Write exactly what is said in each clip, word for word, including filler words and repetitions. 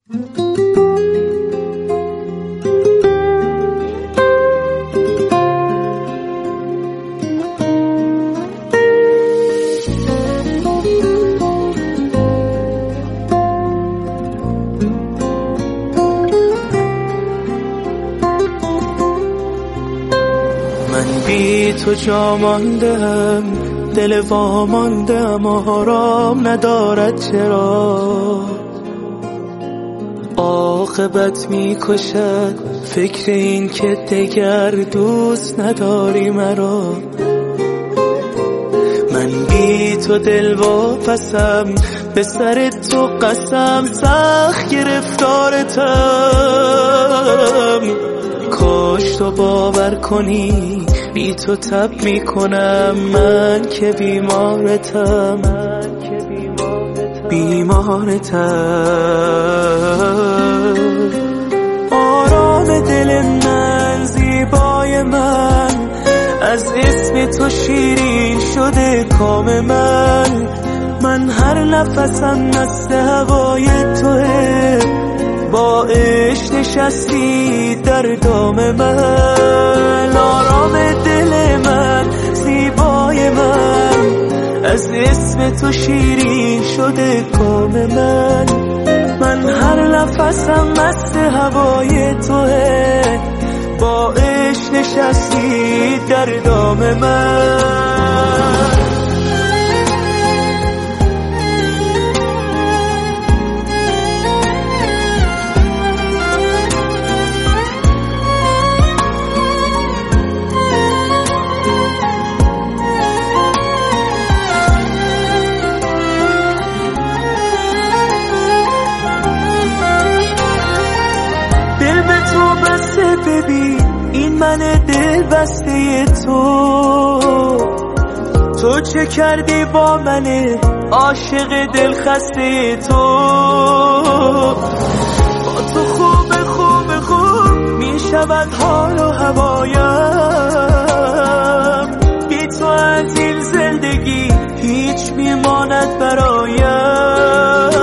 بی تو جا ماندم، دل واماندم، آرام ندارد چرا؟ عاقبت می کشد فکر این که دگر دوست نداری مرا. من بی تو دل واپسم، به سر تو قسم سخت گرفتارتم. کاش تو باور کنی بی تو تب می کنم، من که بیمارتم بیمارتم. آرام دل من، زیبای من، از اسم تو شیرین شده کام من. من هر نفسم مست هوای توه، با عشق نشستی در دام من. آرام دل من، زیبای من، از اسم تو شیرین شده کام من. من هر نفسم مست هوای توه، با عشق نشستی در دام من. ببین این من دل بسته تو، تو چه کردی با من عاشق دل خسته تو. با تو خوب خوب خوب می شود حال و هوایم، بی تو از این زندگی هیچ می ماند برایم.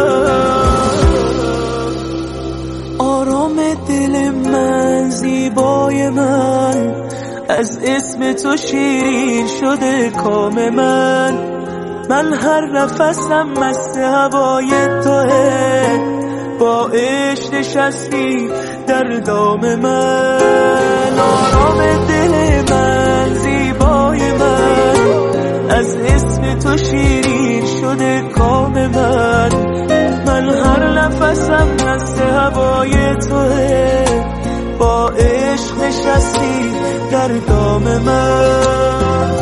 آرام دل من، زیبای من، از اسم تو شیرین شده کام من. من هر نفسم مست هوای توه، با عشق نشستی در دام من. آرام دل من، زیبای من، از اسم تو شیرین شده کام من. من هر نفسم مست هوای توه، با عشق نشستی در دام من.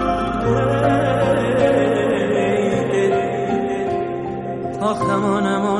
آخ امانم